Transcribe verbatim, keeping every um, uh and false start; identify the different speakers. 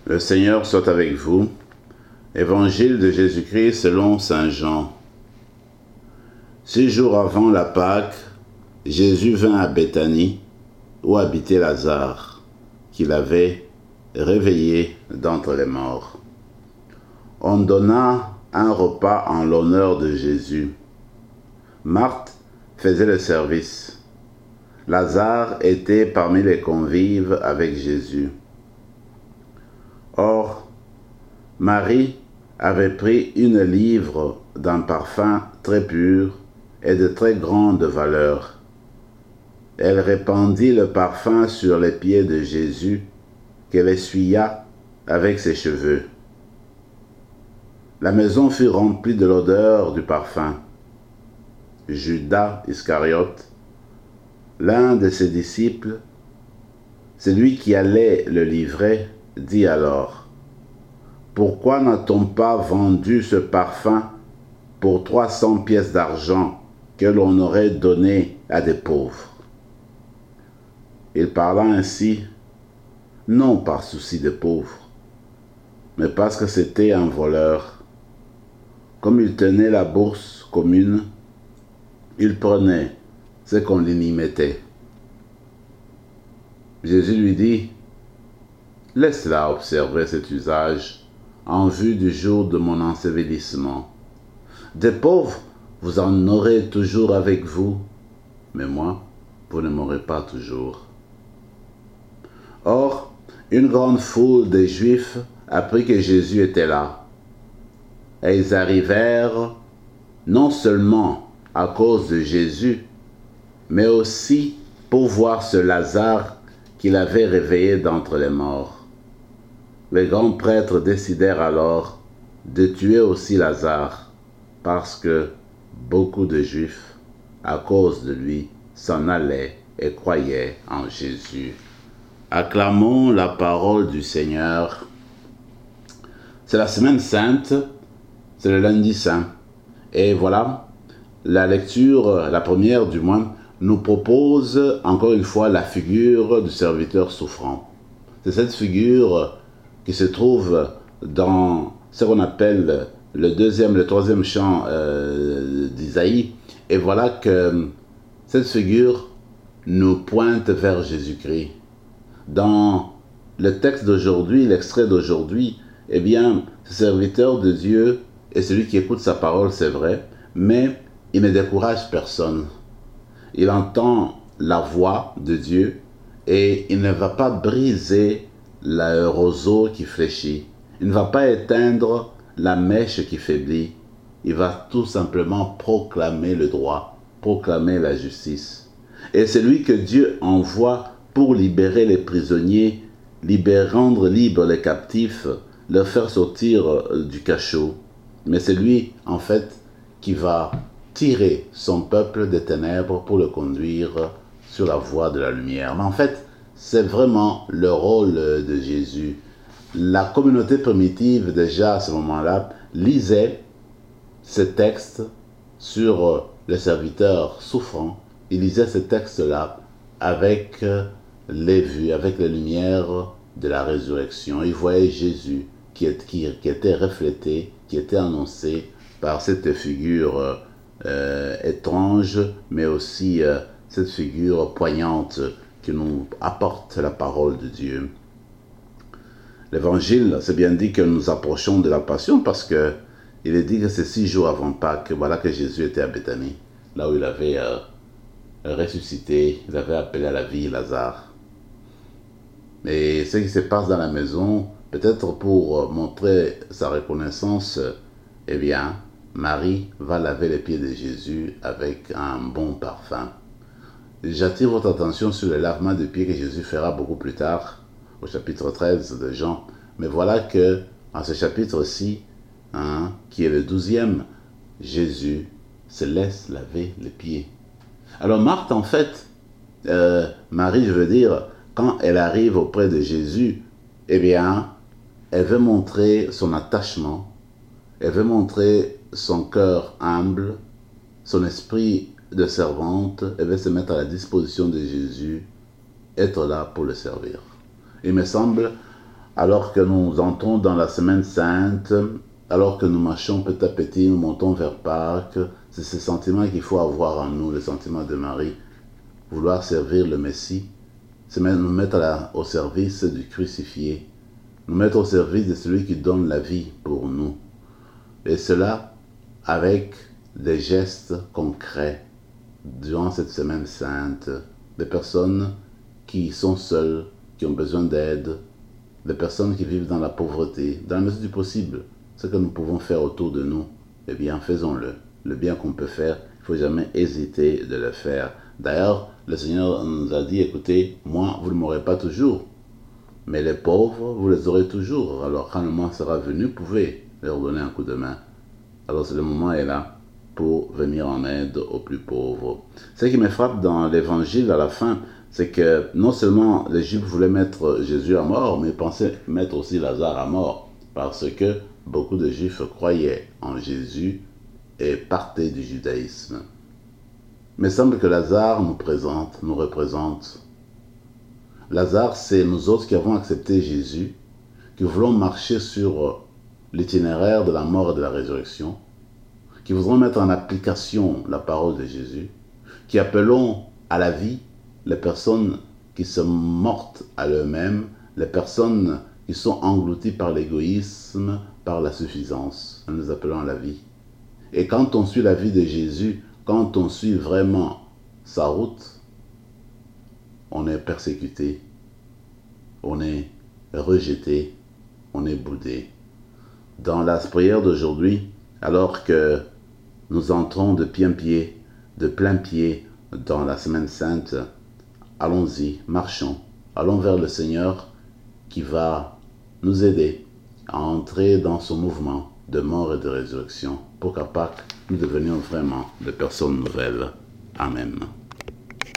Speaker 1: Le Seigneur soit avec vous. Évangile de Jésus-Christ selon saint Jean. Six jours avant la Pâque, Jésus vint à Béthanie, où habitait Lazare, qu'il avait réveillé d'entre les morts. On donna un repas en l'honneur de Jésus. Marthe faisait le service. Lazare était parmi les convives avec Jésus. Or, Marie avait pris une livre d'un parfum très pur et de très grande valeur. Elle répandit le parfum sur les pieds de Jésus, qu'elle essuya avec ses cheveux. La maison fut remplie de l'odeur du parfum. Judas Iscariote, l'un de ses disciples, celui qui allait le livrer, dit alors: « Pourquoi n'a-t-on pas vendu ce parfum pour trois cents pièces d'argent que l'on aurait donné à des pauvres ?» Il parla ainsi, non par souci des pauvres, mais parce que c'était un voleur. Comme il tenait la bourse commune, il prenait ce qu'on lui mettait. Jésus lui dit: « Laisse-la observer cet usage en vue du jour de mon ensevelissement. Des pauvres, vous en aurez toujours avec vous, mais moi, vous ne m'aurez pas toujours. » Or, une grande foule des Juifs apprit que Jésus était là. Et ils arrivèrent non seulement à cause de Jésus, mais aussi pour voir ce Lazare qu'il avait réveillé d'entre les morts. Les grands prêtres décidèrent alors de tuer aussi Lazare, parce que beaucoup de Juifs, à cause de lui, s'en allaient et croyaient en Jésus. Acclamons la parole du Seigneur. C'est la semaine sainte, c'est le lundi saint. Et voilà, la lecture, la première du moins, nous propose encore une fois la figure du serviteur souffrant. C'est cette figure qui se trouve dans ce qu'on appelle le deuxième, le troisième chant euh, d'Isaïe. Et voilà que cette figure nous pointe vers Jésus-Christ. Dans le texte d'aujourd'hui, l'extrait d'aujourd'hui, eh bien, ce serviteur de Dieu est celui qui écoute sa parole, c'est vrai, mais il ne décourage personne. Il entend la voix de Dieu et il ne va pas briser le roseau qui fléchit. Il ne va pas éteindre la mèche qui faiblit. Il va tout simplement proclamer le droit, proclamer la justice. Et c'est lui que Dieu envoie pour libérer les prisonniers, libérer, rendre libres les captifs, leur faire sortir du cachot. Mais c'est lui, en fait, qui va tirer son peuple des ténèbres pour le conduire sur la voie de la lumière. Mais en fait, c'est vraiment le rôle de Jésus. La communauté primitive, déjà à ce moment-là, lisait ces textes sur les serviteurs souffrants. Il lisait ces textes-là avec les vues, avec les lumières de la résurrection. Il voyait Jésus qui, est, qui, qui était reflété, qui était annoncé par cette figure euh, étrange, mais aussi euh, cette figure poignante qui nous apporte la parole de Dieu. L'évangile, c'est bien dit que nous approchons de la passion parce que il est dit que c'est six jours avant Pâques, voilà que Jésus était à Béthanie, là où il avait euh, ressuscité, il avait appelé à la vie Lazare. Et ce qui se passe dans la maison, peut-être pour montrer sa reconnaissance, eh bien, Marie va laver les pieds de Jésus avec un bon parfum. J'attire votre attention sur le lavement de pieds que Jésus fera beaucoup plus tard, au chapitre treize de Jean. Mais voilà que, en ce chapitre-ci, hein, qui est le douzième, Jésus se laisse laver les pieds. Alors Marthe, en fait, euh, Marie, je veux dire, quand elle arrive auprès de Jésus, eh bien, elle veut montrer son attachement, elle veut montrer son cœur humble, son esprit de servante, elle veut se mettre à la disposition de Jésus, être là pour le servir. Il me semble, alors que nous entrons dans la semaine sainte, alors que nous marchons petit à petit, nous montons vers Pâques, c'est ce sentiment qu'il faut avoir en nous, le sentiment de Marie, vouloir servir le Messie, c'est nous mettre la, au service du crucifié, nous mettre au service de celui qui donne la vie pour nous. Et cela avec des gestes concrets durant cette semaine sainte, des personnes qui sont seules, qui ont besoin d'aide, des personnes qui vivent dans la pauvreté, dans la mesure du possible. Ce que nous pouvons faire autour de nous, eh bien faisons-le. Le bien qu'on peut faire, il ne faut jamais hésiter de le faire. D'ailleurs, le Seigneur nous a dit, écoutez, moi, vous ne m'aurez pas toujours, mais les pauvres, vous les aurez toujours. Alors quand le moment sera venu, vous pouvez leur donner un coup de main. Alors le moment est là pour venir en aide aux plus pauvres. Ce qui me frappe dans l'évangile à la fin, c'est que non seulement les Juifs voulaient mettre Jésus à mort, mais ils pensaient mettre aussi Lazare à mort, parce que beaucoup de Juifs croyaient en Jésus et partaient du judaïsme. Mais il semble que Lazare nous présente, nous représente. Lazare, c'est nous autres qui avons accepté Jésus, qui voulons marcher sur l'itinéraire de la mort et de la résurrection, qui voudront mettre en application la parole de Jésus, qui appelons à la vie les personnes qui sont mortes à eux-mêmes, les personnes qui sont englouties par l'égoïsme, par la suffisance. Nous appelons à la vie. Et quand on suit la vie de Jésus, quand on suit vraiment sa route, on est persécuté, on est rejeté, on est boudé. Dans la prière d'aujourd'hui, alors que nous entrons de pied en pied, de plein pied dans la semaine sainte, allons-y, marchons, allons vers le Seigneur qui va nous aider à entrer dans son mouvement de mort et de résurrection pour qu'à Pâques, nous devenions vraiment des personnes nouvelles. Amen.